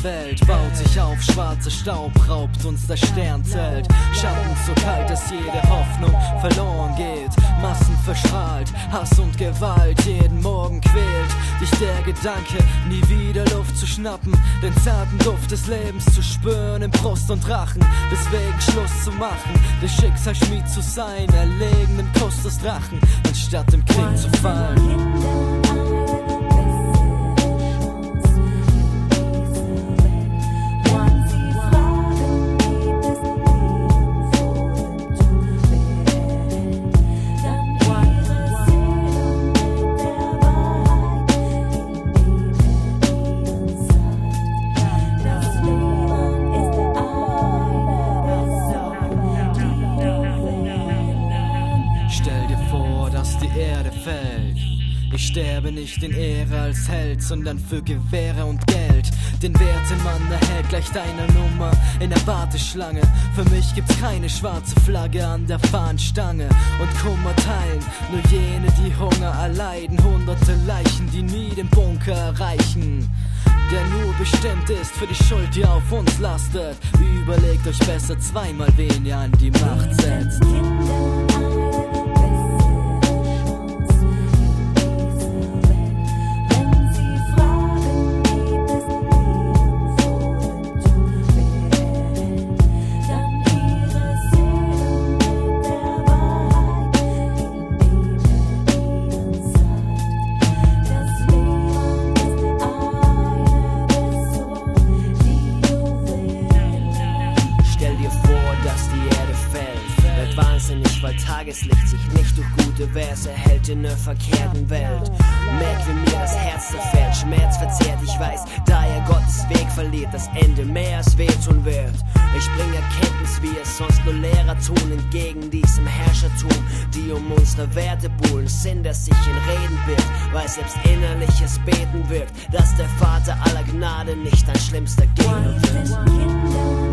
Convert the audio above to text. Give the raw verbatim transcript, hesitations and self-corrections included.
Welt baut sich auf, schwarzer Staub raubt uns das Sternzelt. Schatten so kalt, dass jede Hoffnung verloren geht. Massen verstrahlt, Hass und Gewalt jeden Morgen quält dich der Gedanke, nie wieder Luft zu schnappen, den zarten Duft des Lebens zu spüren in Brust und Rachen. Deswegen Schluss zu machen, der Schicksalsschmied zu sein, erlegen den Kuss des Drachen, anstatt im Krieg zu fallen. Ich sterbe nicht in Ehre als Held, sondern für Gewehre und Geld. Den werten Mann erhält gleich deine Nummer in der Warteschlange. Für mich gibt's keine schwarze Flagge an der Fahnenstange. Und Kummer teilen nur jene, die Hunger erleiden. Hunderte Leichen, die nie den Bunker erreichen, der nur bestimmt ist für die Schuld, die auf uns lastet. Überlegt euch besser zweimal, wen ihr an die Macht setzt. Tageslicht sich nicht durch gute Verse hält in einer verkehrten Welt. Merk, wie mir das Herz zerfällt, Schmerz verzehrt, ich weiß, da er Gottes Weg verliert, das Ende mehr als wehtun wird. Ich bring Erkenntnis, wie es sonst nur Lehrer tun, entgegen diesem Herrschertum, die um unsere Werte buhlen, Sinn, der sich in Reden birgt, weil selbst innerliches Beten wirkt, dass der Vater aller Gnade nicht dein schlimmster Gegner wird.